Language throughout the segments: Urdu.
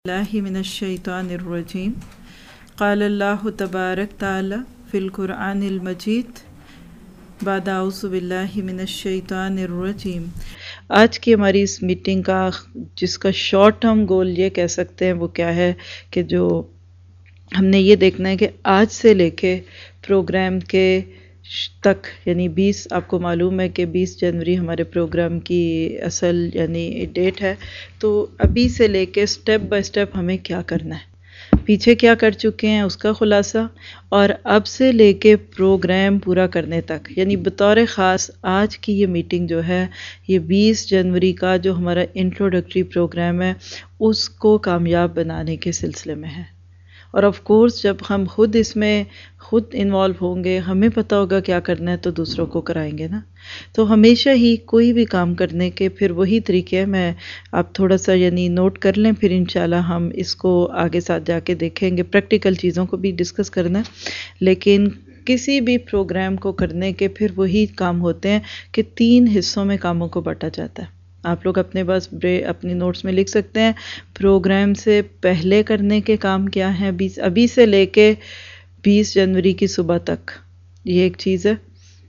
اللہ من الشیطان الرجیم قال اللہ تبارک تعالی فی القرآن المجید بعد اعوذ باللہ من الشیطان الرجیم۔ آج کی ہماری اس میٹنگ کا جس کا شارٹ ٹرم گول یہ کہہ سکتے ہیں وہ کیا ہے کہ جو ہم نے یہ دیکھنا ہے کہ آج سے لے کے پروگرام کے تک یعنی 20 آپ کو معلوم ہے کہ 20 جنوری ہمارے پروگرام کی اصل یعنی ڈیٹ ہے، تو ابھی سے لے کے سٹیپ بائی سٹیپ ہمیں کیا کرنا ہے، پیچھے کیا کر چکے ہیں اس کا خلاصہ، اور اب سے لے کے پروگرام پورا کرنے تک یعنی بطور خاص آج کی یہ میٹنگ جو ہے یہ 20 جنوری کا جو ہمارا انٹروڈکٹری پروگرام ہے اس کو کامیاب بنانے کے سلسلے میں ہے۔ اور آف کورس جب ہم خود اس میں خود انوالو ہوں گے، ہمیں پتہ ہوگا کیا کرنا ہے تو دوسروں کو کرائیں گے نا۔ تو ہمیشہ ہی کوئی بھی کام کرنے کے پھر وہی طریقے ہیں، میں آپ تھوڑا سا یعنی نوٹ کر لیں، پھر انشاءاللہ ہم اس کو آگے ساتھ جا کے دیکھیں گے، پریکٹیکل چیزوں کو بھی ڈسکس کرنا ہے، لیکن کسی بھی پروگرام کو کرنے کے پھر وہی کام ہوتے ہیں کہ 3 حصوں میں کاموں کو بانٹا جاتا ہے۔ آپ لوگ اپنے پاس اپنی نوٹس میں لکھ سکتے ہیں پروگرام سے پہلے کرنے کے کام کیا ہیں، ابھی سے لے کے 20 جنوری کی صبح تک، یہ ایک چیز ہے۔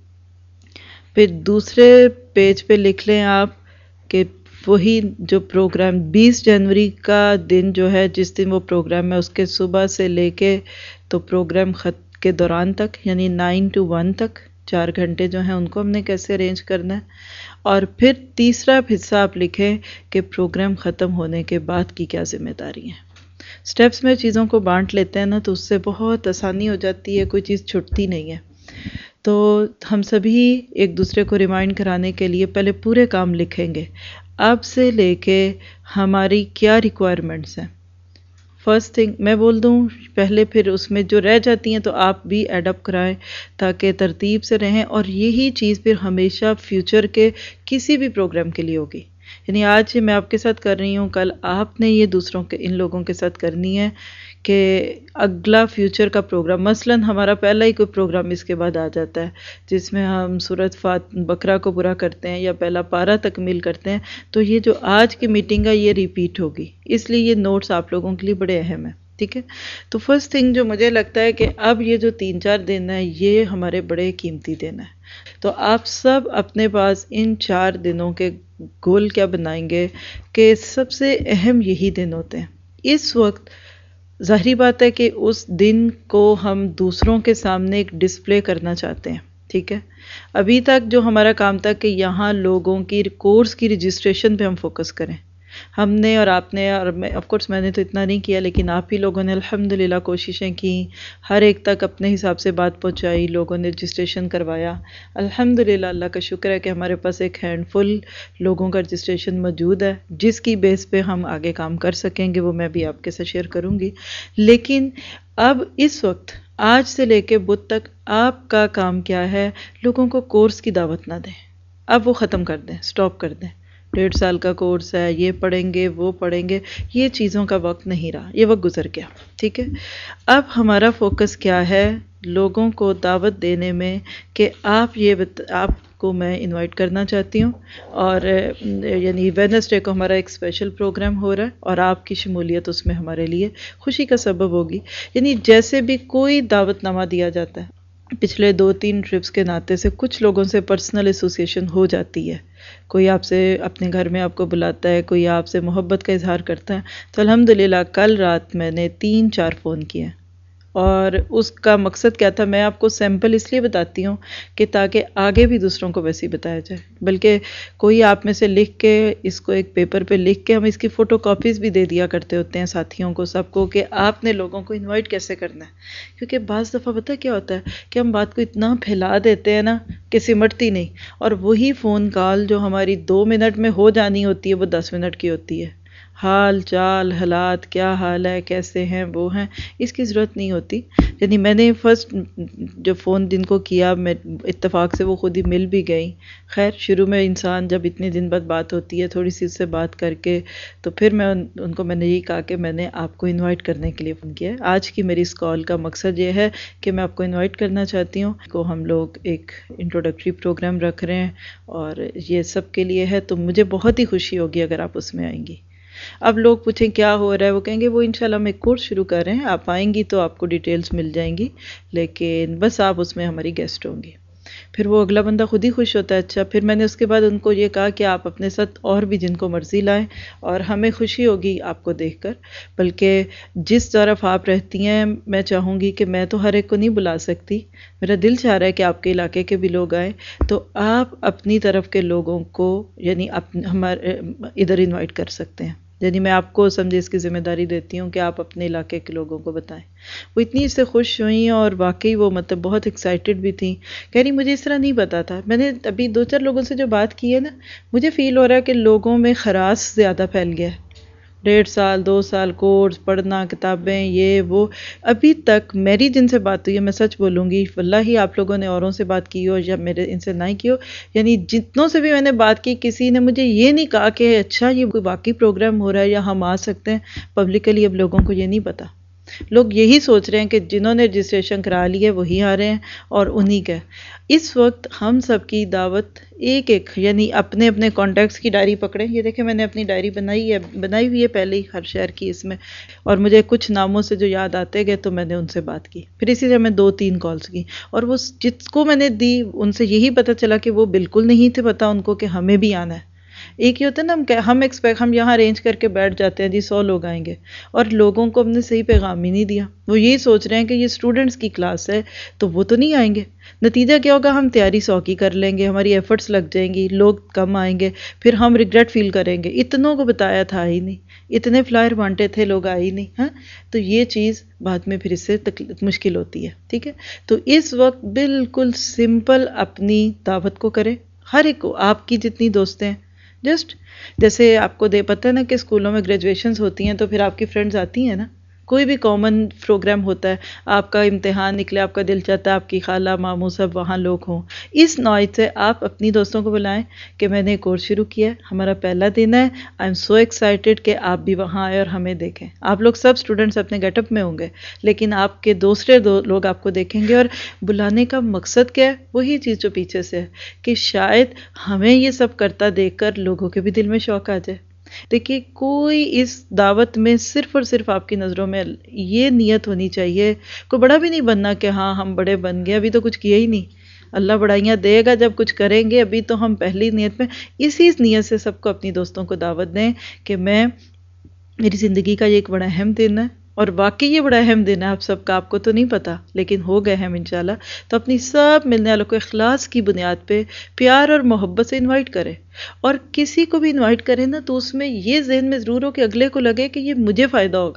پھر دوسرے پیج پہ لکھ لیں آپ کہ وہی جو پروگرام 20 جنوری کا دن جو ہے جس دن وہ پروگرام ہے اس کے صبح سے لے کے تو پروگرام خط کے دوران تک یعنی 9 to 1 تک 4 گھنٹے جو ہیں ان کو ہم نے کیسے ارینج کرنا ہے۔ اور پھر تیسرا حصہ آپ لکھیں کہ پروگرام ختم ہونے کے بعد کی کیا ذمہ داری ہیں۔ سٹیپس میں چیزوں کو بانٹ لیتے ہیں نا تو اس سے بہت آسانی ہو جاتی ہے، کوئی چیز چھٹتی نہیں ہے۔ تو ہم سبھی ایک دوسرے کو ریمائنڈ کرانے کے لیے پہلے پورے کام لکھیں گے، اب سے لے کے ہماری کیا ریکوائرمنٹس ہیں۔ فرسٹ تھنگ میں بول دوں پہلے، پھر اس میں جو رہ جاتی ہیں تو آپ بھی ایڈ اپ کرائیں تاکہ ترتیب سے رہیں، اور یہی چیز پھر ہمیشہ فیوچر کے کسی بھی پروگرام کے لیے ہوگی۔ یعنی آج میں آپ کے ساتھ کر رہی ہوں، کل آپ نے یہ دوسروں کے ان لوگوں کے ساتھ کرنی ہے کہ اگلا فیوچر کا پروگرام، مثلا ہمارا پہلا ہی کوئی پروگرام اس کے بعد آ جاتا ہے جس میں ہم سورۃ بقرہ کو پورا کرتے ہیں یا پہلا پارہ تکمیل کرتے ہیں، تو یہ جو آج کی میٹنگ ہے یہ ریپیٹ ہوگی، اس لیے یہ نوٹس آپ لوگوں کے لیے بڑے اہم ہیں، ٹھیک ہے۔ تو فرسٹ تھنگ جو مجھے لگتا ہے کہ اب یہ جو 3-4 دن ہیں یہ ہمارے بڑے قیمتی دن ہیں، تو آپ سب اپنے پاس ان 4 دنوں کے گول کیا بنائیں گے کہ سب سے اہم یہی دن ہوتے ہیں۔ اس وقت ظاہری بات ہے کہ اس دن کو ہم دوسروں کے سامنے ایک ڈسپلے کرنا چاہتے ہیں، ٹھیک ہے۔ ابھی تک جو ہمارا کام تھا کہ یہاں لوگوں کی کورس کی رجسٹریشن پہ ہم فوکس کریں، ہم نے اور آپ نے، اور آف کورس میں نے تو اتنا نہیں کیا لیکن آپ ہی لوگوں نے الحمدللہ کوششیں کی، ہر ایک تک اپنے حساب سے بات پہنچائی، لوگوں نے رجسٹریشن کروایا، الحمدللہ اللہ کا شکر ہے کہ ہمارے پاس ایک ہینڈ فل لوگوں کا رجسٹریشن موجود ہے جس کی بیس پہ ہم آگے کام کر سکیں گے، وہ میں بھی آپ کے ساتھ شیئر کروں گی۔ لیکن اب اس وقت آج سے لے کے بدھ تک آپ کا کام کیا ہے، لوگوں کو کورس کی دعوت نہ دیں، اب وہ ختم کر دیں، سٹاپ کر دیں۔ 1.5 سال کا کورس ہے، یہ پڑھیں گے وہ پڑھیں گے، یہ چیزوں کا وقت نہیں رہا، یہ وقت گزر گیا، ٹھیک ہے۔ اب ہمارا فوکس کیا ہے لوگوں کو دعوت دینے میں کہ آپ کو میں انوائٹ کرنا چاہتی ہوں، اور یعنی ویڈنسڈے کو ہمارا ایک اسپیشل پروگرام ہو رہا ہے اور آپ کی شمولیت اس میں ہمارے لیے خوشی کا سبب ہوگی۔ یعنی جیسے بھی کوئی دعوت نامہ دیا جاتا ہے، پچھلے 2-3 ٹرپس کے ناطے سے کچھ لوگوں سے پرسنل ایسوسیشن ہو جاتی ہے، کوئی آپ سے اپنے گھر میں آپ کو بلاتا ہے، کوئی آپ سے محبت کا اظہار کرتا ہے، تو الحمدللہ کل رات میں نے 3-4 فون کیے، اور اس کا مقصد کیا تھا، میں آپ کو سیمپل اس لیے بتاتی ہوں کہ تاکہ آگے بھی دوسروں کو ویسے ہی بتایا جائے، بلکہ کوئی آپ میں سے لکھ کے اس کو ایک پیپر پہ لکھ کے ہم اس کی فوٹو کاپیز بھی دے دیا کرتے ہوتے ہیں ساتھیوں کو، سب کو، کہ آپ نے لوگوں کو انوائٹ کیسے کرنا ہے، کیونکہ بعض دفعہ پتہ کیا ہوتا ہے کہ ہم بات کو اتنا پھیلا دیتے ہیں نا کہ سمٹتی نہیں، اور وہی فون کال جو ہماری 2 منٹ میں ہو جانی ہوتی ہے وہ 10 منٹ کی ہوتی ہے، حال چال حالات، کیا حال ہے، کیسے ہیں، وہ ہیں، اس کی ضرورت نہیں ہوتی۔ یعنی میں نے فرسٹ جو فون جن کو کیا، میں اتفاق سے وہ خود ہی مل بھی گئی، خیر شروع میں انسان جب اتنے دن بعد بات ہوتی ہے تھوڑی سی اس سے بات کر کے، تو پھر میں ان کو میں نے یہی کہا کہ میں نے آپ کو انوائٹ کرنے کے لیے فون کیا ہے، آج کی میری اس کال کا مقصد یہ ہے کہ میں آپ کو انوائٹ کرنا چاہتی ہوں کو ہم لوگ ایک انٹروڈکٹری پروگرام رکھ رہے ہیں اور یہ سب کے لیے ہے، تو مجھے بہت ہی خوشی ہوگی اگر آپ اس میں آئیں گی۔ اب لوگ پوچھیں کیا ہو رہا ہے، وہ کہیں گے وہ انشاءاللہ ہم ایک کورس شروع کر رہے ہیں، آپ آئیں گی تو آپ کو ڈیٹیلز مل جائیں گی، لیکن بس آپ اس میں ہماری گیسٹ ہوں گی۔ پھر وہ اگلا بندہ خود ہی خوش ہوتا ہے۔ اچھا، پھر میں نے اس کے بعد ان کو یہ کہا کہ آپ اپنے ساتھ اور بھی جن کو مرضی لائیں، اور ہمیں خوشی ہوگی آپ کو دیکھ کر، بلکہ جس طرف آپ رہتی ہیں میں چاہوں گی کہ میں تو ہر ایک کو نہیں بلا سکتی، میرا دل چاہ رہا ہے کہ آپ کے علاقے کے بھی لوگ آئیں، تو آپ اپنی طرف کے لوگوں کو یعنی ہمارے ادھر انوائٹ کر سکتے ہیں، یعنی میں آپ کو سمجھے اس کی ذمہ داری دیتی ہوں کہ آپ اپنے علاقے کے لوگوں کو بتائیں۔ وہ اتنی اس سے خوش ہوئیں اور واقعی وہ مطلب بہت ایکسائٹڈ بھی تھیں، کہہ رہی مجھے اس طرح نہیں پتا تھا، میں نے ابھی 2-4 لوگوں سے جو بات کی ہے نا، مجھے فیل ہو رہا ہے کہ لوگوں میں خراش زیادہ پھیل گیا ہے، 1.5 سال 2 سال کورس پڑھنا، کتابیں، یہ وہ، ابھی تک میری جن سے بات ہوئی ہے، میں سچ بولوں گی واللہ ہی آپ لوگوں نے اوروں سے بات کی ہو یا میرے ان سے نہیں کی ہو، یعنی جتنوں سے بھی میں نے بات کی کسی نے مجھے یہ نہیں کہا کہ اچھا یہ کوئی واقعی پروگرام ہو رہا ہے یا ہم آ سکتے ہیں پبلکلی، اب لوگوں کو یہ نہیں پتا، لوگ یہی سوچ رہے ہیں کہ جنہوں نے رجسٹریشن کرا لی ہے وہی آ رہے ہیں اور انہی کا۔ اس وقت ہم سب کی دعوت ایک ایک یعنی اپنے اپنے کانٹیکٹس کی ڈائری پکڑیں، یہ دیکھیں میں نے اپنی ڈائری بنائی ہوئی ہے پہلے ہی ہر شہر کی، اس میں، اور مجھے کچھ ناموں سے جو یاد آتے گئے تو میں نے ان سے بات کی، پھر اسی طرح میں 2-3 کالز کی، اور وہ جس کو میں نے دی ان سے یہی پتہ چلا کہ وہ بالکل نہیں تھے پتہ ان کو کہ ہمیں بھی آنا ہے۔ ایک یہ ہوتا ہے نا ہم یہاں ارینج کر کے بیٹھ جاتے ہیں جی 100 لوگ آئیں گے، اور لوگوں کو ہم نے صحیح پیغام ہی نہیں دیا، وہ یہی سوچ رہے ہیں کہ یہ اسٹوڈنٹس کی کلاس ہے تو وہ تو نہیں آئیں گے، نتیجہ کیا ہوگا، ہم تیاری 100 کی کر لیں گے، ہماری ایفرٹس لگ جائیں گی، لوگ کم آئیں گے، پھر ہم ریگریٹ فیل کریں گے اتنوں کو بتایا تھا ہی نہیں، اتنے فلائر بانٹے تھے لوگ آئے ہی نہیں، ہاں، تو یہ چیز بعد میں پھر اس سے مشکل ہوتی ہے، ٹھیک ہے۔ تو اس وقت بالکل سمپل اپنی دعوت کو کریں، ہر ایک کو، آپ کی جتنی دوستیں ہیں، جسٹ جیسے آپ کو پتہ ہے نا کہ اسکولوں میں گریجویشنز ہوتی ہیں تو پھر آپ کی فرینڈز آتی ہیں نا، کوئی بھی کامن پروگرام ہوتا ہے، آپ کا امتحان نکلے، آپ کا دل چاہتا ہے آپ کی خالہ ماموں سب وہاں لوگ ہوں، اس نوعیت سے آپ اپنی دوستوں کو بلائیں کہ میں نے ایک کورس شروع کیا ہے، ہمارا پہلا دن ہے، آئی ایم سو ایکسائٹیڈ کہ آپ بھی وہاں آئے اور ہمیں دیکھیں۔ آپ لوگ سب اسٹوڈنٹس اپنے گیٹ اپ میں ہوں گے، لیکن آپ کے دوسرے لوگ آپ کو دیکھیں گے، اور بلانے کا مقصد کیا ہے، وہی چیز جو پیچھے سے ہے کہ شاید ہمیں یہ سب کرتا دیکھ کر لوگوں کے بھی دل میں شوق آ جائے۔ دیکھیے کوئی اس دعوت میں صرف اور صرف آپ کی نظروں میں یہ نیت ہونی چاہیے، کوئی بڑا بھی نہیں بننا کہ ہاں ہم بڑے بن گئے، ابھی تو کچھ کیا ہی نہیں، اللہ بڑائیاں دے گا جب کچھ کریں گے، ابھی تو ہم پہلی نیت میں، اسی نیت سے سب کو اپنی دوستوں کو دعوت دیں کہ میری زندگی کا یہ ایک بڑا اہم دن ہے، اور واقعی یہ بڑا اہم دن ہے آپ سب کا، آپ کو تو نہیں پتا لیکن ہو گئے ہم انشاءاللہ، تو اپنی سب ملنے والوں کو اخلاص کی بنیاد پہ پیار اور محبت سے انوائٹ کریں، اور کسی کو بھی انوائٹ کریں نا تو اس میں یہ ذہن میں ضرور ہو کہ اگلے کو لگے کہ یہ مجھے فائدہ ہوگا،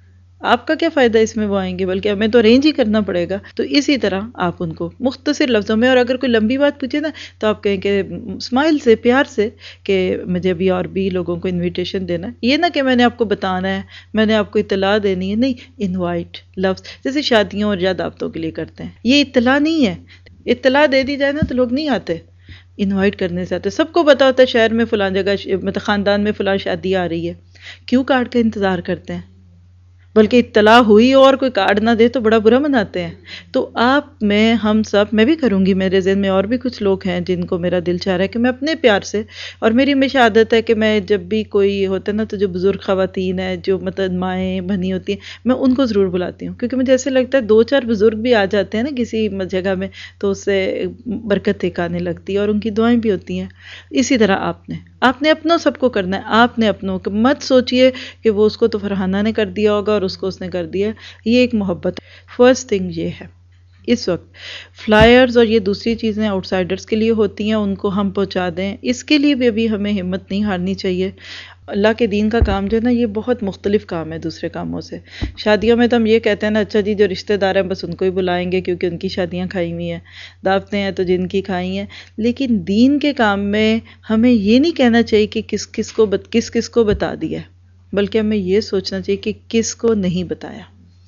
آپ کا کیا فائدہ اس میں وہ آئیں گے، بلکہ ہمیں تو ارینج ہی کرنا پڑے گا۔ تو اسی طرح آپ ان کو مختصر لفظوں میں، اور اگر کوئی لمبی بات پوچھے نا تو آپ کہیں کہ اسمائل سے، پیار سے، کہ مجھے ابھی اور بھی لوگوں کو انویٹیشن دینا ہے، یہ نہ کہ میں نے آپ کو بتانا ہے، میں نے آپ کو اطلاع دینی ہے، نہیں، انوائٹ لفظ جیسے شادیوں اور یا دعوتوں کے لیے کرتے ہیں، یہ اطلاع نہیں ہے، اطلاع دے دی جائے نا تو لوگ نہیں آتے، انوائٹ کرنے سے آتے، سب کو پتا ہوتا ہے شہر میں فلاں جگہ مطلب خاندان میں فلاں شادی آ رہی ہے، کیوں کارڈ کا انتظار کرتے ہیں، بلکہ اطلاع ہوئی اور کوئی کارڈ نہ دے تو بڑا برا مناتے ہیں۔ تو آپ ہم سب، میں بھی کروں گی، میرے ذہن میں اور بھی کچھ لوگ ہیں جن کو میرا دل چاہ رہا ہے کہ میں اپنے پیار سے، اور میری ہمیشہ عادت ہے کہ میں جب بھی کوئی ہوتا ہے نا تو جو بزرگ خواتین ہیں، جو مطلب مائیں بنی ہوتی ہیں، میں ان کو ضرور بلاتی ہوں، کیونکہ مجھے ایسے لگتا ہے 2-4 بزرگ بھی آ جاتے ہیں نا کسی جگہ میں تو اس سے برکت ایک آنے لگتی ہے اور ان کی دعائیں بھی ہوتی ہیں۔ اسی طرح آپ نے اپنوں سب کو کرنا ہے، آپ نے اپنوں کو مت سوچئے کہ وہ اس کو تو فرحانہ نے کر دیا ہوگا اور اس کو اس نے کر دیا، یہ ایک محبت ہے۔ فرسٹ تھنگ یہ ہے اس وقت فلائرز اور یہ دوسری چیزیں آؤٹ سائڈرز کے لیے ہوتی ہیں، ان کو ہم پہنچا دیں، اس کے لیے بھی ابھی ہمیں ہمت نہیں ہارنی چاہیے۔ اللہ کے دین کا کام جو ہے نا یہ بہت مختلف کام ہے دوسرے کاموں سے۔ شادیوں میں تو ہم یہ کہتے ہیں نا اچھا جی جو رشتہ دار ہیں بس ان کو ہی بلائیں گے کیونکہ ان کی شادیاں کھائی ہوئی ہیں، دعوتیں ہیں تو جن کی کھائی ہیں، لیکن دین کے کام میں ہمیں یہ نہیں کہنا چاہیے کہ کس کس کو بتا دیا، بلکہ ہمیں یہ سوچنا چاہیے کہ کس کو نہیں بتایا۔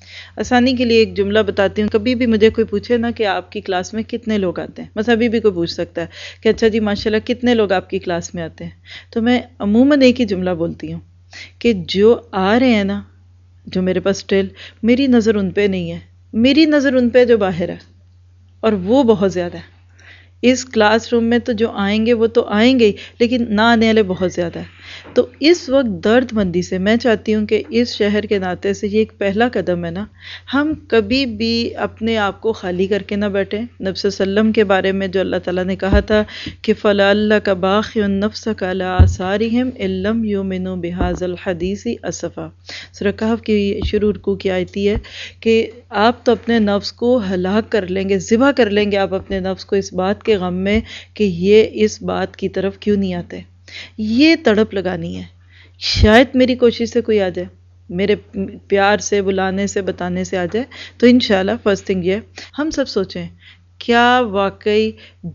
آسانی کے لیے ایک جملہ بتاتی ہوں، کبھی بھی مجھے کوئی پوچھے نا کہ آپ کی کلاس میں کتنے لوگ آتے ہیں، بس ابھی بھی کوئی پوچھ سکتا ہے کہ اچھا جی ماشاءاللہ کتنے لوگ آپ کی کلاس میں آتے ہیں، تو میں عموماً ایک ہی جملہ بولتی ہوں کہ جو آ رہے ہیں نا، جو میرے پاس میری نظر ان پہ نہیں ہے، میری نظر ان پہ جو باہر ہے، اور وہ بہت زیادہ ہے۔ اس کلاس روم میں تو جو آئیں گے وہ تو آئیں گے ہی، لیکن نہ آنے والے بہت زیادہ ہے۔ تو اس وقت درد مندی سے میں چاہتی ہوں کہ اس شہر کے ناطے سے یہ ایک پہلا قدم ہے نا، ہم کبھی بھی اپنے آپ کو خالی کر کے نہ بیٹھیں۔ نبی صلی اللہ علیہ وسلم کے بارے میں جو اللہ تعالیٰ نے کہا تھا کہ فَلَعَلَّكَ بَاخِعٌ نَفْسَكَ عَلَىٰ آثَارِهِمْ إِن لَّمْ يُؤْمِنُوا بِهَٰذَا الْحَدِيثِ أَسَفًا، سورہ کہف کی شروع رکوع کی آیت ہے کہ آپ تو اپنے نفس کو ہلاک کر لیں گے، ذبح کر لیں گے آپ اپنے نفس کو اس بات کے غم میں کہ یہ اس بات کی طرف کیوں نہیں آتے۔ یہ تڑپ لگانی ہے، شاید میری کوشش سے کوئی آ جائے، میرے پیار سے بلانے سے بتانے سے آ جائے، تو انشاءاللہ فرسٹ تھنگ یہ ہم سب سوچیں کیا واقعی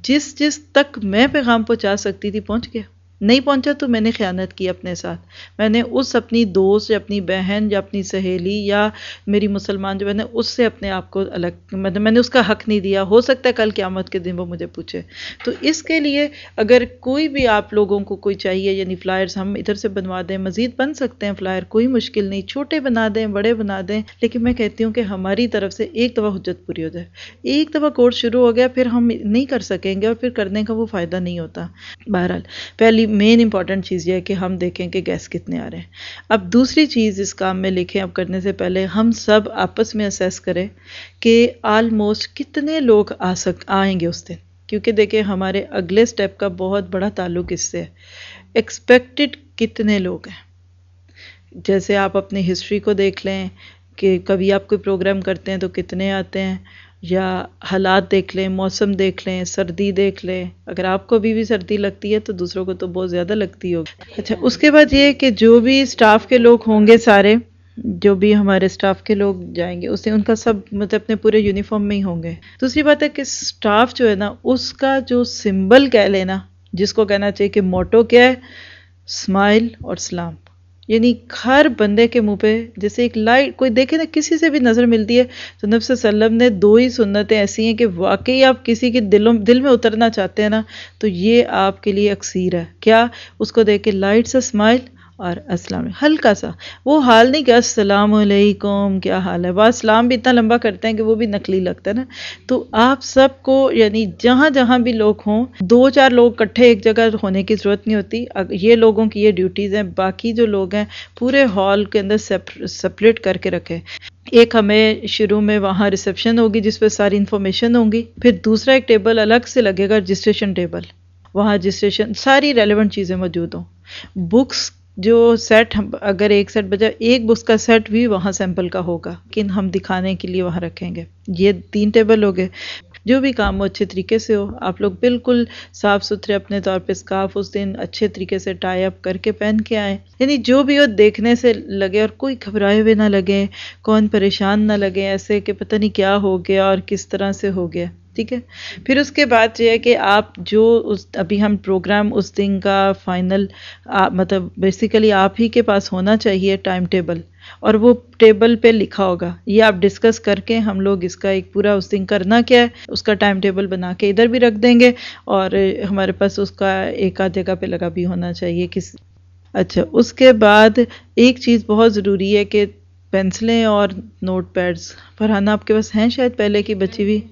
جس تک میں پیغام پہنچا سکتی تھی پہنچ گیا؟ نہیں پہنچا تو میں نے خیانت کی اپنے ساتھ، میں نے اس اپنی دوست یا اپنی بہن یا اپنی سہیلی یا میری مسلمان جو بہن ہے اس سے اپنے آپ کو الگ، میں نے اس کا حق نہیں دیا۔ ہو سکتا ہے کل قیامت کے دن وہ مجھے پوچھے۔ تو اس کے لیے اگر کوئی بھی آپ لوگوں کو کوئی چاہیے، یعنی فلائرز ہم ادھر سے بنوا دیں، مزید بن سکتے ہیں فلائر، کوئی مشکل نہیں، چھوٹے بنا دیں بڑے بنا دیں، لیکن میں کہتی ہوں کہ ہماری طرف سے ایک دفعہ حجت پوری ہو جائے۔ ایک دفعہ کورس شروع ہو گیا پھر ہم نہیں کر سکیں گے اور پھر کرنے کا وہ فائدہ نہیں ہوتا۔ بہرحال پہلی مین امپورٹنٹ چیز یہ ہے کہ ہم دیکھیں کہ گیس کتنے آ رہے ہیں۔ اب دوسری چیز اس کام میں لکھیں، اب کرنے سے پہلے ہم سب آپس میں اسیس کریں کہ آلموسٹ کتنے لوگ آئیں گے اس دن، کیونکہ دیکھیں ہمارے اگلے سٹیپ کا بہت بڑا تعلق اس سے ہے۔ ایکسپیکٹڈ کتنے لوگ ہیں، جیسے آپ اپنی ہسٹری کو دیکھ لیں کہ کبھی آپ کوئی پروگرام کرتے ہیں تو کتنے آتے ہیں، یا حالات دیکھ لیں، موسم دیکھ لیں، سردی دیکھ لیں، اگر آپ کو ابھی بھی سردی لگتی ہے تو دوسروں کو تو بہت زیادہ لگتی ہوگی۔ اچھا، اس کے بعد یہ کہ جو بھی اسٹاف کے لوگ ہوں گے، سارے جو بھی ہمارے اسٹاف کے لوگ جائیں گے اس دن ان کا سب مطلب اپنے پورے یونیفارم میں ہی ہوں گے۔ دوسری بات ہے کہ اسٹاف جو ہے نا اس کا جو سمبل کہہ لینا، جس کو کہنا چاہیے کہ موٹو کیا ہے، اسمائل اور سلام، یعنی ہر بندے کے منہ پہ جیسے ایک لائٹ کوئی دیکھے نا، کسی سے بھی نظر ملتی ہے تو نبی صلی اللہ علیہ وسلم نے دو ہی سنتیں ایسی ہیں کہ واقعی آپ کسی کے دل میں اترنا چاہتے ہیں نا تو یہ آپ کے لیے اکسیر ہے۔ کیا؟ اس کو دیکھ کے لائٹ سا اسمائل اور السلام، ہلکا سا، وہ حال نہیں کہ السلام علیکم کیا حال ہے، بس سلام بھی اتنا لمبا کرتے ہیں کہ وہ بھی نقلی لگتا ہے نا۔ تو آپ سب کو یعنی جہاں جہاں بھی لوگ ہوں، دو چار لوگ اکٹھے ایک جگہ ہونے کی ضرورت نہیں ہوتی، یہ لوگوں کی یہ ڈیوٹیز ہیں، باقی جو لوگ ہیں پورے ہال کے اندر سپریٹ کر کے رکھیں۔ ایک ہمیں شروع میں وہاں ریسیپشن ہوگی جس پہ ساری انفارمیشن ہوں گی، پھر دوسرا ایک ٹیبل الگ سے لگے گا رجسٹریشن ٹیبل، وہاں رجسٹریشن ساری ریلیونٹ چیزیں موجود ہوں۔ بکس جو سیٹ اگر ایک سیٹ بجا، ایک بکس کا سیٹ بھی وہاں سیمپل کا ہوگا، لیکن ہم دکھانے کے لیے وہاں رکھیں گے۔ یہ 3 ٹیبل ہو گئے۔ جو بھی کام ہو اچھے طریقے سے ہو، آپ لوگ بالکل صاف ستھرے اپنے طور پہ اسکارف اس دن اچھے طریقے سے ٹائی اپ کر کے پہن کے آئیں، یعنی جو بھی ہو دیکھنے سے لگے اور کوئی گھبرائے ہوئے نہ لگے، کون پریشان نہ لگے ایسے کہ پتہ نہیں کیا ہو گیا اور کس طرح سے ہو گیا، ٹھیک ہے۔ پھر اس کے بعد یہ ہے کہ آپ جو ابھی ہم پروگرام اس دن کا فائنل مطلب بیسیکلی آپ ہی کے پاس ہونا چاہیے ٹائم ٹیبل، اور وہ ٹیبل پہ لکھا ہوگا، یہ آپ ڈسکس کر کے ہم لوگ اس کا ایک پورا اس دن کرنا کیا ہے اس کا ٹائم ٹیبل بنا کے ادھر بھی رکھ دیں گے، اور ہمارے پاس اس کا ایک آدھ جگہ پہ لگا بھی ہونا چاہیے اچھا، اس کے بعد ایک چیز بہت ضروری ہے کہ پینسلیں اور نوٹ پیڈز، فرحانہ آپ کے پاس ہیں شاید پہلے کی بچی ہوئی،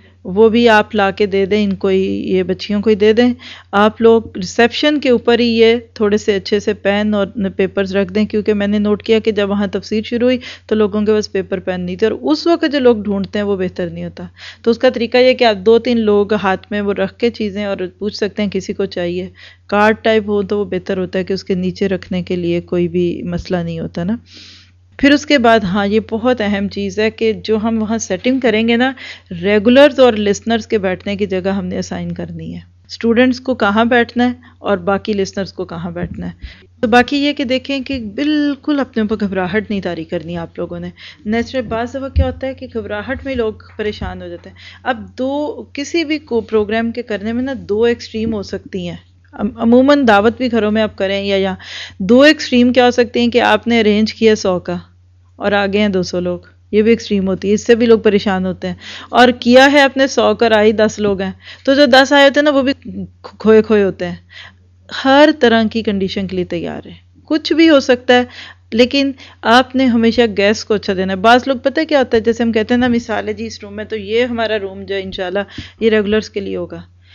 وہ بھی آپ لا کے دے دیں، ان کو یہ بچیوں کو ہی دے دیں۔ آپ لوگ ریسیپشن کے اوپر ہی یہ تھوڑے سے اچھے سے پین اور پیپرز رکھ دیں، کیونکہ میں نے نوٹ کیا کہ جب وہاں تفسیر شروع ہوئی تو لوگوں کے پاس پیپر پین نہیں تھے، اور اس وقت جو لوگ ڈھونڈتے ہیں وہ بہتر نہیں ہوتا۔ تو اس کا طریقہ یہ کہ آپ 2-3 لوگ ہاتھ میں وہ رکھ کے چیزیں اور پوچھ سکتے ہیں کسی کو چاہیے، کارڈ ٹائپ ہو تو وہ بہتر ہوتا ہے کہ اس کے نیچے رکھنے کے لیے کوئی بھی مسئلہ نہیں ہوتا نا۔ پھر اس کے بعد ہاں یہ بہت اہم چیز ہے کہ جو ہم وہاں سیٹنگ کریں گے نا، ریگولرز اور لسنرز کے بیٹھنے کی جگہ ہم نے اسائن کرنی ہے، اسٹوڈنٹس کو کہاں بیٹھنا ہے اور باقی لسنرز کو کہاں بیٹھنا ہے۔ تو باقی یہ کہ دیکھیں کہ بالکل اپنے اوپر گھبراہٹ نہیں طاری کرنی آپ لوگوں نے۔ نیچرل بعض دفعہ کیا ہوتا ہے کہ گھبراہٹ میں لوگ پریشان ہو جاتے ہیں۔ اب کسی بھی پروگرام کے کرنے میں نا 2 ایکسٹریم ہو سکتی ہیں، عموماً دعوت بھی گھروں میں آپ کریں یا 2 ایکسٹریم کیا ہو سکتے ہیں کہ آپ نے ارینج کیا 100 کا اور آگے ہیں 200 لوگ، یہ بھی ایکسٹریم ہوتی ہے، اس سے بھی لوگ پریشان ہوتے ہیں، اور کیا ہے آپ نے 100 کا آئی 10 لوگ ہیں تو جو 10 آئے ہوتے ہیں نا وہ بھی کھوئے ہوتے ہیں۔ ہر طرح کی کنڈیشن کے لیے تیار ہے، کچھ بھی ہو سکتا ہے، لیکن آپ نے ہمیشہ گیس کو اچھا دینا ہے۔ بعض لوگ پتہ کیا ہوتا ہے، جیسے ہم کہتے ہیں نا مثال ہے جی اس روم میں تو یہ ہمارا روم جو ہے انشاءاللہ یہ ریگولرز کے لیے ہوگا،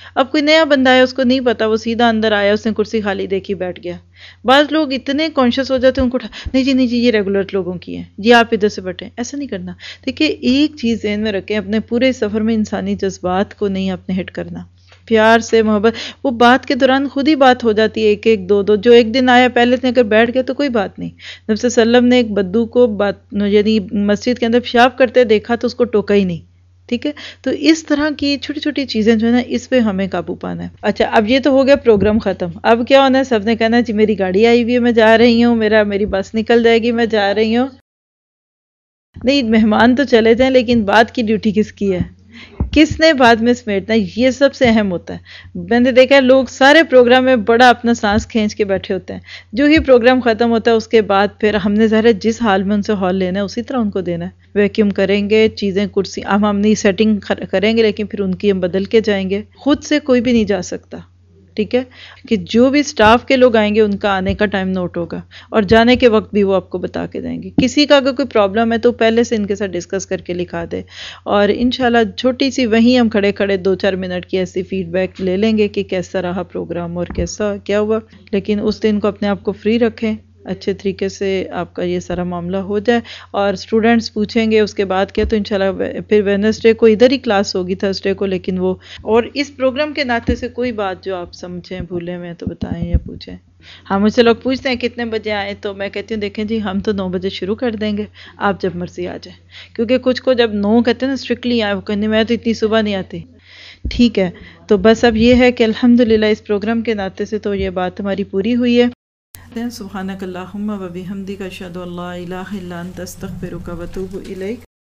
اب کوئی نیا بندہ آیا، اس کو نہیں پتا، وہ سیدھا اندر آیا، اس نے کرسی خالی دیکھی بیٹھ گیا. بعض لوگ اتنے کانشیس ہو جاتے ہیں، ان کو نہیں جی نہیں جی یہ ریگولر لوگوں کی ہیں جی، آپ ادھر سے بیٹھیں. ایسا نہیں کرنا. دیکھیے ایک چیز ذہن میں رکھیں، اپنے پورے سفر میں انسانی جذبات کو نہیں آپ نے ہٹ کرنا. پیار سے محبت، وہ بات کے دوران خود ہی بات ہو جاتی ہے، ایک ایک دو دو. جو ایک دن آیا پہلے سے اگر بیٹھ گیا تو کوئی بات نہیں. نبی صلی اللہ علیہ وسلم نے ایک بدو کو یعنی مسجد کے اندر پیشاب کرتے دیکھا تو اس کو ٹوکا ہی نہیں. ٹھیک ہے، تو اس طرح کی چھوٹی چھوٹی چیزیں جو ہے نا، اس پہ ہمیں قابو پانا ہے. اچھا اب یہ تو ہو گیا پروگرام ختم. اب کیا ہونا ہے، سب نے کہنا جی میری گاڑی آئی ہوئی ہے، میں جا رہی ہوں، میری بس نکل جائے گی، میں جا رہی ہوں. نہیں، مہمان تو چلے جائیں لیکن بعد کی ڈیوٹی کس کی ہے، کس نے بعد میں سمیٹنا ہے، یہ سب سے اہم ہوتا ہے. میں نے دیکھا ہے لوگ سارے پروگرام میں بڑا اپنا سانس کھینچ کے بیٹھے ہوتے ہیں، جو ہی پروگرام ختم ہوتا ہے اس کے بعد پھر ہم نے ظاہر ہے جس حال میں ان سے ہال لینا ہے اسی طرح ان کو دینا ہے. ویکیوم کریں گے، چیزیں کرسی ہم اپنی سیٹنگ کریں گے، لیکن پھر ان کی ہم بدل کے جائیں گے. خود سے کوئی بھی نہیں جا سکتا. ٹھیک ہے، کہ جو بھی سٹاف کے لوگ آئیں گے ان کا آنے کا ٹائم نوٹ ہوگا، اور جانے کے وقت بھی وہ آپ کو بتا کے جائیں گے. کسی کا اگر کوئی پرابلم ہے تو پہلے سے ان کے ساتھ ڈسکس کر کے لکھا دے، اور انشاءاللہ چھوٹی سی وہیں ہم کھڑے کھڑے 2-4 منٹ کی ایسی فیڈ بیک لے لیں گے کہ کیسا رہا پروگرام اور کیسا کیا ہوا. لیکن اس دن کو اپنے آپ کو فری رکھیں، اچھے طریقے سے آپ کا یہ سارا معاملہ ہو جائے. اور اسٹوڈنٹس پوچھیں گے اس کے بعد کیا، تو انشاءاللہ پھر ویڈنسڈے کو ادھر ہی کلاس ہوگی، تھرسڈے کو. لیکن وہ اور اس پروگرام کے ناطے سے کوئی بات جو آپ سمجھیں بھولے میں تو بتائیں یا پوچھیں. ہاں مجھ سے لوگ پوچھتے ہیں کتنے بجے آئیں، تو میں کہتی ہوں دیکھیں جی ہم تو 9 بجے شروع کر دیں گے، آپ جب مرضی آ جائیں. کیونکہ کچھ کو جب 9 کہتے ہیں نا اسٹرکٹلی آئے، وہ کہنے میں تو اتنی صبح نہیں آتی. ٹھیک ہے، تو بس اب یہ ہے کہ الحمدللہ اس پروگرام کے ناطے سے تو یہ بات ہماری پوری ہوئی ہے. سبحانک اللہم و بحمدک اشہد ان لا الہ الا انت استغفرک و اتوب الیک.